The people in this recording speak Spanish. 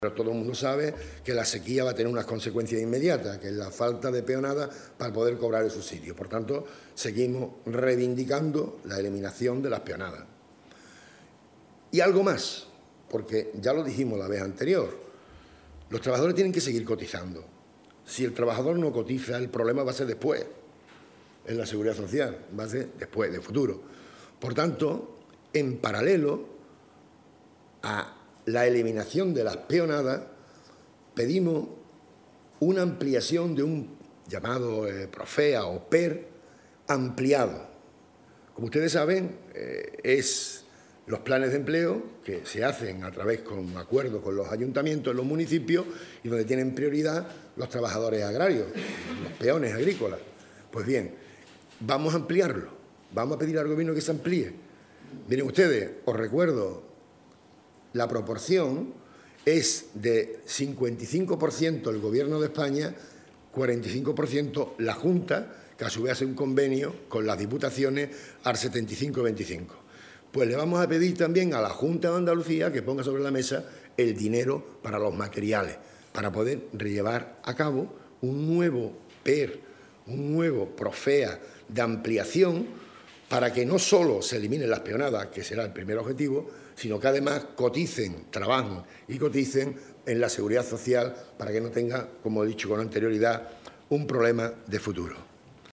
Pero todo el mundo sabe que la sequía va a tener unas consecuencias inmediatas, que es la falta de peonada para poder cobrar el subsidio. Por tanto, seguimos reivindicando la eliminación de las peonadas. Y algo más, porque ya lo dijimos la vez anterior, los trabajadores tienen que seguir cotizando. Si el trabajador no cotiza, el problema va a ser después, en la seguridad social, va a ser después, de futuro. Por tanto, en paralelo a la eliminación de las peonadas, pedimos una ampliación de un llamado PROFEA o PER ampliado. Como ustedes saben, es los planes de empleo que se hacen a través con acuerdo con los ayuntamientos, los municipios, y donde tienen prioridad los trabajadores agrarios, los peones agrícolas. Pues bien, vamos a ampliarlo, vamos a pedir al Gobierno que se amplíe. Miren ustedes, os recuerdo, la proporción es de 55% el Gobierno de España, 45% la Junta, que a su vez hace un convenio con las diputaciones al 75-25. Pues le vamos a pedir también a la Junta de Andalucía que ponga sobre la mesa el dinero para los materiales, para poder llevar a cabo un nuevo PER, un nuevo PROFEA de ampliación, para que no solo se eliminen las peonadas, que será el primer objetivo, sino que además coticen, trabajen y coticen en la seguridad social para que no tenga, como he dicho con anterioridad, un problema de futuro.